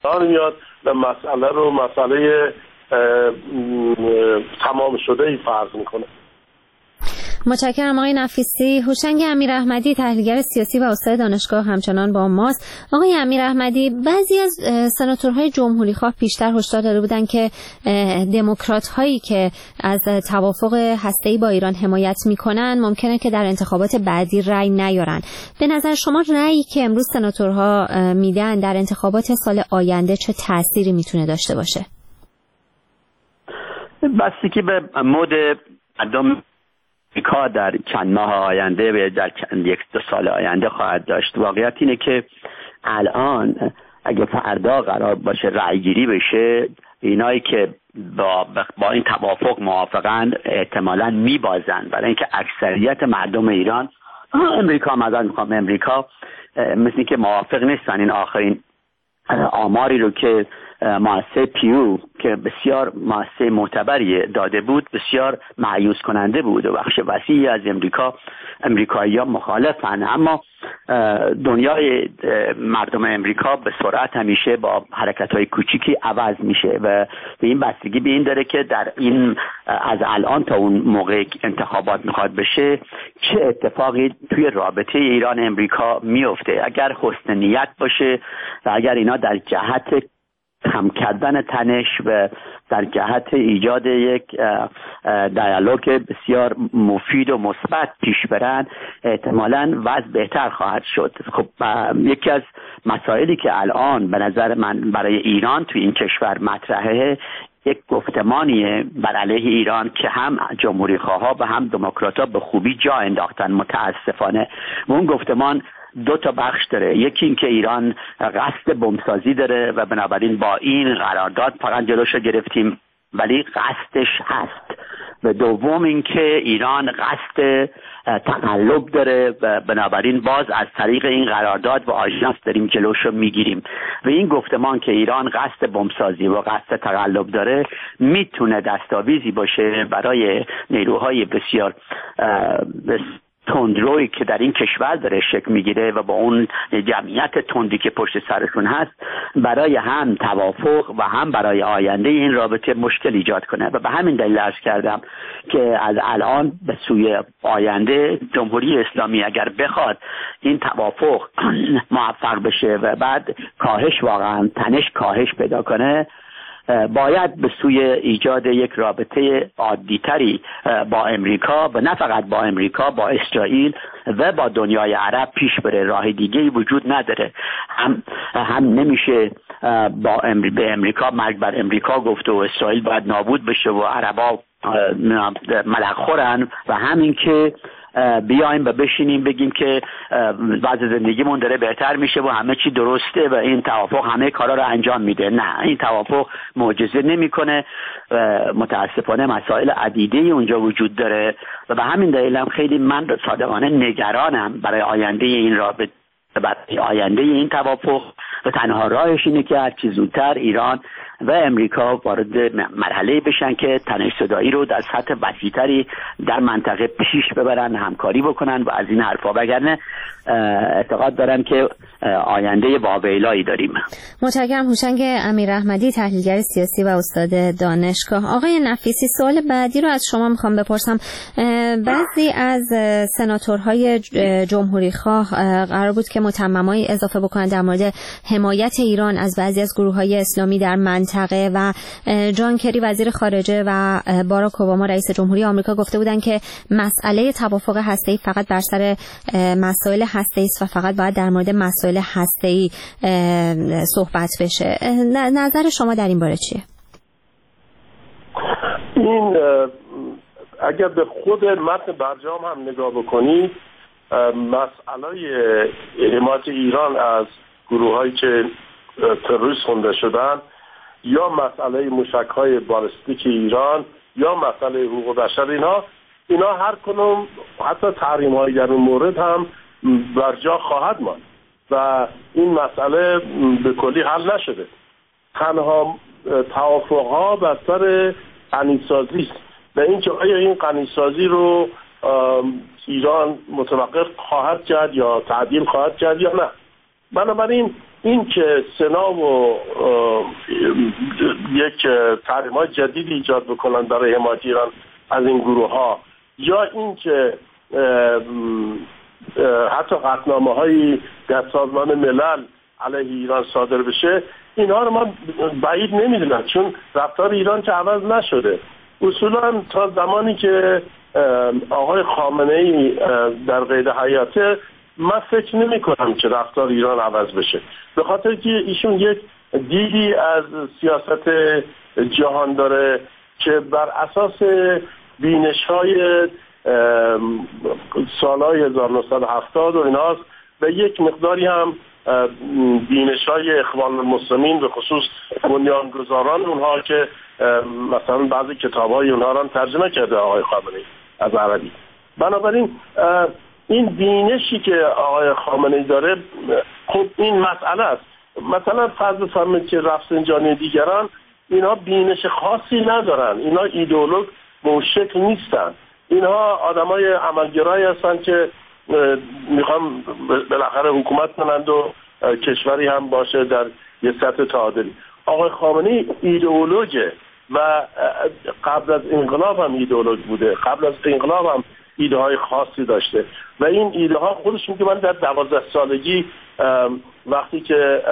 میاد و مسئله رو مسئله تمام شده ای فرض میکنه. متشکرم آقای نفیسی. هوشنگ امیراحمدی تحلیلگر سیاسی و استاد دانشگاه همچنان با ماست. آقای امیراحمدی، بعضی از سناتورهای جمهوری‌خواه پیشتر هشدار داده بودند که دموکرات‌هایی که از توافق هسته‌ای با ایران حمایت می‌کنن ممکنه که در انتخابات بعدی رأی نیارن. به نظر شما رأیی که امروز سناتورها میدن در انتخابات سال آینده چه تأثیری میتونه داشته باشه؟ بسته که به مود مردم امریکا در چند ماه آینده و در یک دو سال آینده خواهد داشت. واقعیت اینه که الان اگه فردا قرار باشه رأی گیری بشه، اینایی که با این توافق موافقن احتمالاً میبازن، برای اینکه اکثریت مردم ایران امریکا مثل که موافق نیستن. این آخرین آماری رو که مؤسسه پیو که بسیار مؤسسه معتبری داده بود بسیار مایوس کننده بود و بخش وسیعی از امریکایی‌ها مخالفن. اما دنیای مردم امریکا به سرعت همیشه با حرکت‌های کوچیکی عوض میشه و به این بستگی به این داره که در این از الان تا اون موقع انتخابات میخواد بشه چه اتفاقی توی رابطه ایران امریکا میفته. اگر حسن نیت باشه و اگر اینا در جهت کم کردن تنش و در جهت ایجاد یک دیالوگ بسیار مفید و مثبت پیش برن، احتمالاً وضع بهتر خواهد شد. خب یکی از مسائلی که الان به نظر من برای ایران توی این کشور مطرحه یک گفتمانیه بر علیه ایران که هم جمهوری خواها و هم دموکرات‌ها به خوبی جا انداختن متاسفانه. و اون گفتمان دو تا بخش داره. یکی این که ایران قصد بمبسازی داره و بنابراین با این قرارداد فقط جلوشو گرفتیم ولی قصدش هست. و دوم این که ایران قصد تقلب داره و بنابراین باز از طریق این قرارداد و آژانس داریم جلوشو میگیریم. و این گفتمان که ایران قصد بمبسازی و قصد تقلب داره میتونه دستاویزی باشه برای نیروهای بسیار تندرویی که در این کشور داره شکل میگیره و با اون جمعیت تندی که پشت سرشون هست برای هم توافق و هم برای آینده این رابطه مشکل ایجاد کنه. و به همین دلیل عرض کردم که از الان به سوی آینده جمهوری اسلامی اگر بخواد این توافق موفق بشه و بعد واقعا تنش کاهش پیدا کنه، باید به سوی ایجاد یک رابطه عادی‌تری با امریکا و نه فقط با امریکا، با اسرائیل و با دنیای عرب پیش بره. راه دیگه‌ای وجود نداره. هم نمیشه به امریکا مرگ بر امریکا گفت و اسرائیل باید نابود بشه و عربا ملق خورن و همین که بیایم و بشینیم بگیم که وضع زندگیمون داره بهتر میشه و همه چی درسته و این توافق همه کارا رو انجام میده. نه، این توافق معجزه نمیکنه. متاسفانه مسائل عدیده‌ای اونجا وجود داره و به همین دلیل هم خیلی من صادقانه نگرانم برای آینده این رابطه، برای آینده این توافق و تنها راهش اینه که هر چه زودتر ایران و امریکا وارد مرحله بشن که تنش زدایی رو در سطح وسیع‌تری در منطقه پیش ببرن، همکاری بکنن و از این حرفا، وگرنه اعتقاد دارن که آینده واویلایی داریم. متشکرم. هوشنگ امیراحمدی تحلیلگر سیاسی و استاد دانشگاه. آقای نفیسی، سوال بعدی رو از شما میخوام بپرسم. بعضی از سناتورهای جمهوری خواه قرار بود که متممای اضافه بکنن در مورد حمایت ایران از بعضی از گروه‌های اسلامی در منطقه و جان کری وزیر خارجه و باراک اوباما رئیس جمهوری آمریکا گفته بودن که مسئله توافق هسته‌ای فقط بر سر مسائل هسته‌ای است و فقط باید در مورد مسائل هسته‌ای صحبت بشه. نظر شما در این باره چیه؟ این اگر به خود متن برجام هم نگاه بکنید، مسئله حمایت ایران از گروه‌هایی که تروریست خونده شدن یا مسئله موشک‌های بالستیک ایران یا مسئله حقوق بشر، اینا هر کنون حتی تحریم‌های در اون مورد هم بر جا خواهد ماند و این مسئله به کلی حل نشده. تنها توافق‌ها بر سر غنی‌سازی است و اینکه آیا این غنی‌سازی رو ایران متوقف خواهد کرد یا تعدیل خواهد کرد یا نه. بنابراین این که سنا و یک تحریم‌های جدید ایجاد بکنن برای حمایت ایران از این گروه ها، یا این که حتی قطعنامه‌هایی در سازمان ملل علیه ایران صادر بشه، اینها رو من بعید نمیدونم، چون رفتار ایران که عوض نشده. اصولا تا زمانی که آقای خامنه‌ای در قید حیاته، من فکر نمی کنم که رفتار ایران عوض بشه، به خاطر که ایشون یک دیدی از سیاست جهان داره که بر اساس بینش‌های سالهای 1970 و ایناست و یک مقداری هم بینش‌های اخوان المسلمین به خصوص بنیانگذاران اونها که مثلا بعضی کتاب‌های اونها را ترجمه کرده آقای خامنه‌ای از عربی. بنابراین این بینشی که آقای خامنه‌ای داره، خب این مسئله است. مثلا فرض بفرمایید که رفسنجانی دیگران اینها بینش خاصی ندارن، اینها ایدئولوژ به اون شکل نیستن، اینها آدمای عملگرایی هستن که میخوام بالاخره حکومت کنند و کشوری هم باشه در یه سطح تعادلی. آقای خامنه‌ای ایدئولوژه و قبل از انقلاب هم ایدئولوژ بوده، قبل از انقلاب هم ایده های خاصی داشته و این ایده ها خودش میگه من در 12 سالگی وقتی که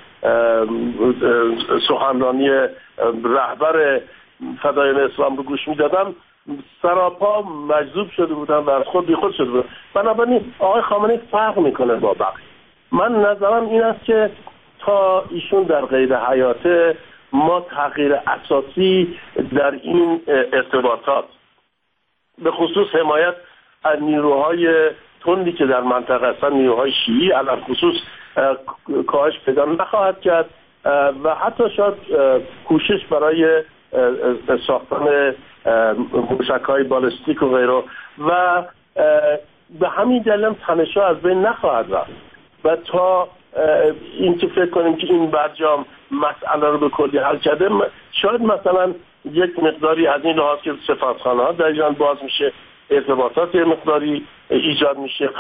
سخنرانی رهبر فدایان اسلام رو گوش میدادم سراپا مجذوب شده بودم و از خود بیخود شده بودم. بنابراین آقای خامنه‌ای فرق میکنه با بقیه. من نظرم این است که تا ایشون در قید حیاته ما تغییر اساسی در این ارتباطات به خصوص حمایت از نیروهای تندی که در منطقه هستن، نیروهای شیعی علل خصوص، کاهش پیدا نخواهد کرد و حتی شاید کوشش برای ساختن موشک‌های بالستیک و غیره و به همین دلیل تنش‌ها از بین نخواهد رفت و تا این که فکر کنیم که این برجام مسئله رو به کلی حل کرده، شاید مثلا یک مقداری از این لحاظ که سفارتخانه‌ها در ایران باز میشه، ارتباطات مقداری ایجاد میشه،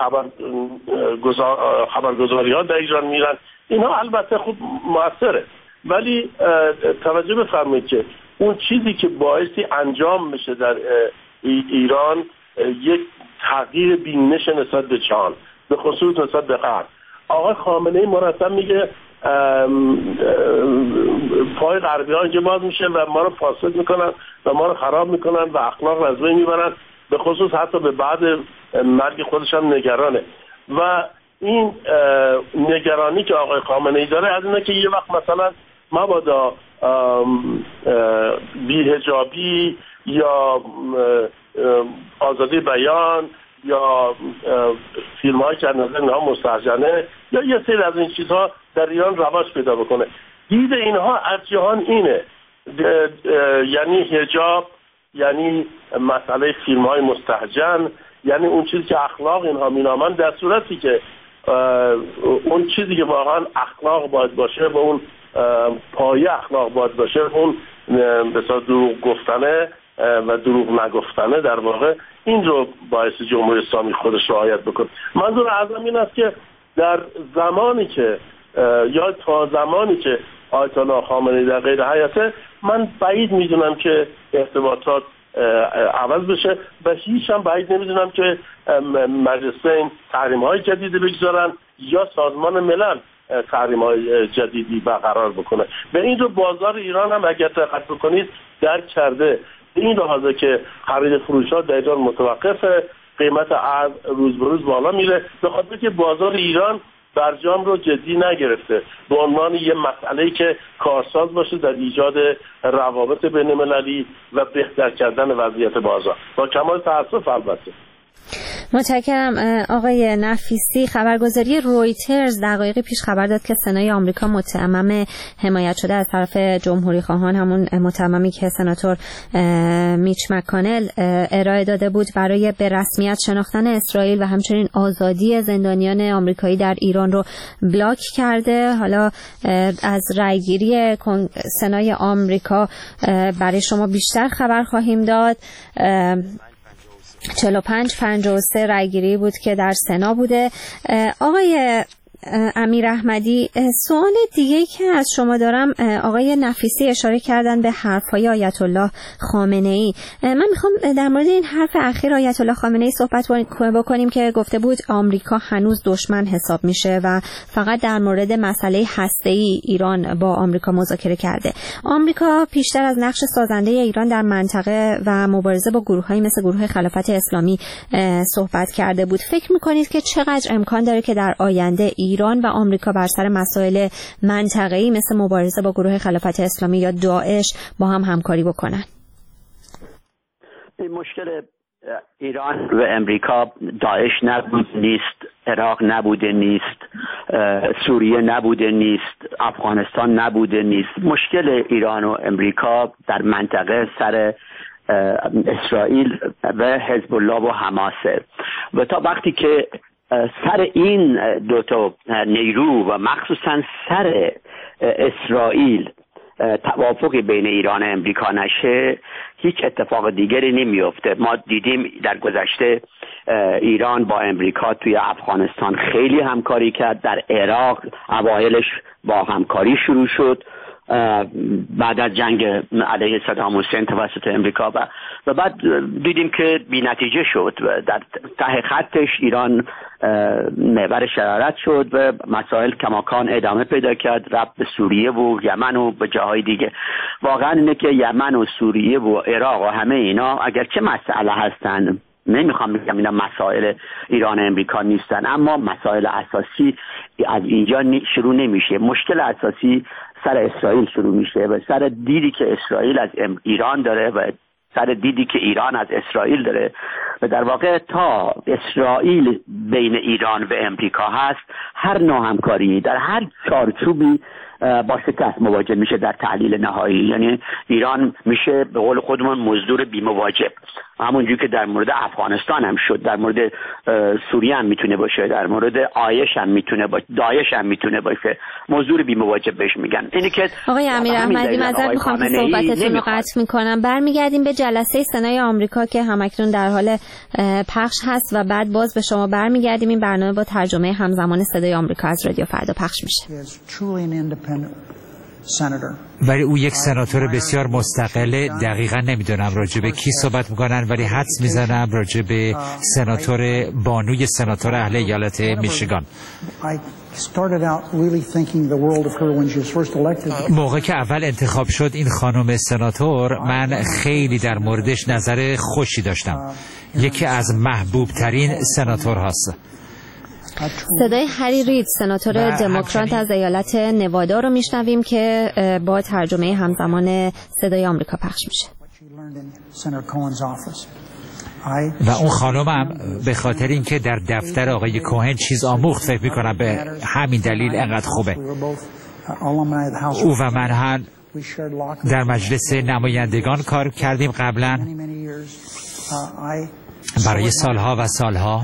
خبرگزاری‌ها در ایران میرن، اینها البته خوب موثره، ولی توجه بفرمایید که اون چیزی که باعثی انجام میشه در ایران یک تغییر بینش نسبت به جهان، به خصوص نسبت به غرب. آقای خامنه‌ای مرتب میگه پای غربی‌ها اینجا باز میشه و ما رو فاسد میکنن و ما رو خراب میکنن و اخلاق رو از بین میبرن، به خصوص حتی به بعد مرگ خودش هم نگرانه و این نگرانی که آقای خامنه‌ای داره از اینه که یه وقت مثلا مبادا بی‌حجابی یا آزادی بیان یا فیلم هایی که از نظر اینها مستهجنه یا یه سری از این چیزها در ایران رواج پیدا بکنه. دید اینها از جهان اینه، یعنی حجاب، یعنی مسئله فیلم های مستهجن، یعنی اون چیزی که اخلاق اینها مینامن، در صورتی که اون چیزی که واقعا اخلاق باید باشه و اون پایه اخلاق باید باشه، اون بسیار دروغ گفتنه و دروغ نگفتنه، در واقع این رو باعث جمهوری اسلامی خودش رعایت بکنه. منظور ازم این است که در زمانی که یا تا زمانی که آیت الله خامنه‌ای در قید حیاته، من بعید میدونم که ارتباطات عوض بشه و هیچ هم بعید نمیدونم که مجلسین تحریم‌های جدیدی بگذارن یا سازمان ملل تحریم‌های جدیدی برقرار بکنه. به این رو بازار ایران هم اگر دقت بکنید درک کرده، این لحاظه که خرید فروش‌ها در ایران متوقفه، قیمت ارز روز به روز بالا میره، به خاطر که بازار ایران برجام رو جدی نگرفته به عنوان یه مسئله‌ای که کارساز باشه در ایجاد روابط بین‌المللی و بهتر کردن وضعیت بازار، با کمال تأسف البته. متشکرم آقای نفیسی. خبرگزاری رویترز دقایقی پیش خبر داد که سنای آمریکا متمم حمایت شده از طرف جمهوری خواهان، همون متممی که سناتور میچ مکانل ارائه داده بود برای به رسمیت شناختن اسرائیل و همچنین آزادی زندانیان آمریکایی در ایران رو بلاک کرده. حالا از رأیگیری سنای آمریکا برای شما بیشتر خبر خواهیم داد. 45-53 رأیگیری بود که در سنا بوده. آقای امیر احمدی، سوال دیگه‌ای که از شما دارم، آقای نفیسی اشاره کردن به حرف‌های آیت الله خامنه‌ای. من میخوام در مورد این حرف اخیر آیت الله خامنه‌ای صحبت بکنیم که گفته بود آمریکا هنوز دشمن حساب میشه و فقط در مورد مسئله هسته‌ای ایران با آمریکا مذاکره کرده. آمریکا پیشتر از نقش سازنده ایران در منطقه و مبارزه با گروه‌هایی مثل گروه خلافت اسلامی صحبت کرده بود. فکر می‌کنید که چقدر امکان داره که در آینده ایران و آمریکا بر سر مسائل منطقه‌ای مثل مبارزه با گروه خلافت اسلامی یا داعش با هم همکاری بکنن؟ این مشکل ایران و امریکا داعش نبود نیست، عراق نبوده نیست، سوریه نبوده نیست، افغانستان نبوده نیست. مشکل ایران و امریکا در منطقه سر اسرائیل و حزب الله و حماسه و تا وقتی که سر این دوتا نیرو و مخصوصا سر اسرائیل توافقی بین ایران و امریکا نشه، هیچ اتفاق دیگری نمیفته. ما دیدیم در گذشته ایران با امریکا توی افغانستان خیلی همکاری کرد، در عراق اوایلش با همکاری شروع شد بعد از جنگ علیه صدام حسین توسط امریکا و بعد دیدیم که بی نتیجه شد و در ته خطش ایران محور شرارت شد و مسائل کماکان ادامه پیدا کرد، رفت به سوریه و یمن و به جاهای دیگه. واقعا اینه که یمن و سوریه و عراق و همه اینا اگرچه مسئله هستن، نمیخوام بگم اینا مسائل ایران و امریکا نیستن، اما مسائل اساسی از اینجا شروع نمیشه. مشکل اساسی سر اسرائیل شروع میشه و سر دیدی که اسرائیل از ایران داره و سر دیدی که ایران از اسرائیل داره و در واقع تا اسرائیل بین ایران و امریکا هست، هر نوع همکاری در هر چارچوبی با شکست مواجه میشه در تحلیل نهایی. یعنی ایران میشه به قول خودمون مزدور بی مواجب، همونجوری که در مورد افغانستان هم شد، در مورد سوریه هم میتونه باشه، در مورد آیش هم میتونه باشه، داعش هم میتونه باشه، مزدور بی مواجب بهش میگن. اینی که آقای امیر احمدی، معذرت میخوام که صحبتتون رو قطع میکنم. برمیگردیم به جلسه سنای آمریکا که همکنون در حال پخش هست و بعد باز به شما برمیگردیم. این برنامه با ترجمه همزمان صدای آمریکا از رادیو فردا پخش میشه. ولی او یک سناتور بسیار مستقله. دقیقا نمیدونم راجع به کی صحبت میکنن، ولی حدس میزنم راجع به سناتور بانوی سناتور اهل ایالت میشیگان. موقع که اول انتخاب شد این خانم سناتور، من خیلی در موردش نظر خوشی داشتم. یکی از محبوب ترین سناتور هست. صدای هری رید، سناتور دموکرات از ایالت نوادا رو میشنویم که با ترجمه همزمان صدای آمریکا پخش میشه. و اون خانمم به خاطر اینکه در دفتر آقای کوهن چیز آموخت، فکر میکنم به همین دلیل انقدر خوبه. او و من هم در مجلس نمایندگان کار کردیم قبلا برای سالها و سالها.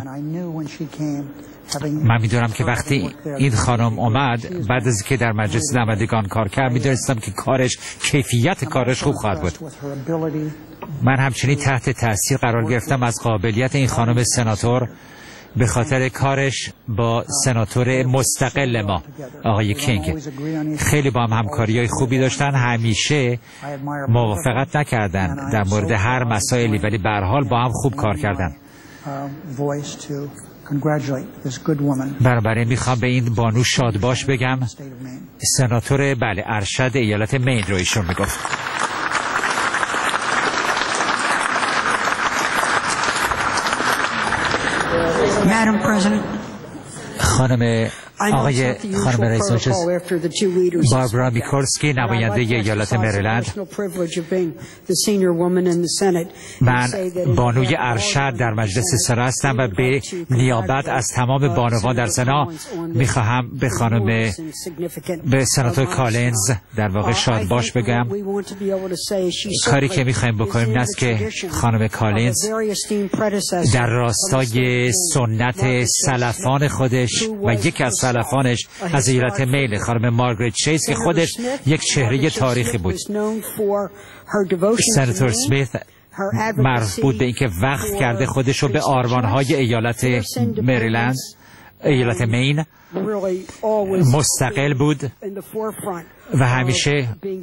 من میدونم که وقتی این خانم اومد، بعد از که در مجلس نمایندگان کار کرد، میدونستم که کیفیت کارش خوب خواهد بود. من همچنین تحت تاثیر قرار گرفتم از قابلیت این خانم سناتور به خاطر کارش با سناتور مستقل ما آقای کینگ. خیلی با هم همکاری‌های خوبی داشتن، همیشه موافقت نکردن در مورد هر مسائلی، ولی به هر حال با هم خوب کار کردن. بنابراین میخوام به این بانو شادباش بگم. سناتور ارشد ایالت مین رو ایشون میگفت. خانم رئیس مجلس، باربارا میکورسکی، نماینده ایالت مریلند. من بانوی ارشد در مجلس سنا هستم و به نیابت از تمام بانوان در سنا میخواهم به سناتور کالینز در واقع شادباش بگم. کاری که میخوایم بکنیم این است که خانم کالینز در راستای سنت سلفان خودش و یکی از سلفانش از ایالت میل، خانم مارگریت چیز که خودش یک چهره تاریخی بود. سناتور سمیت معروف بود به اینکه وقف کرده خودش رو به آرمان‌های ایالت مریلند ایالت مین مستقل بود و همیشه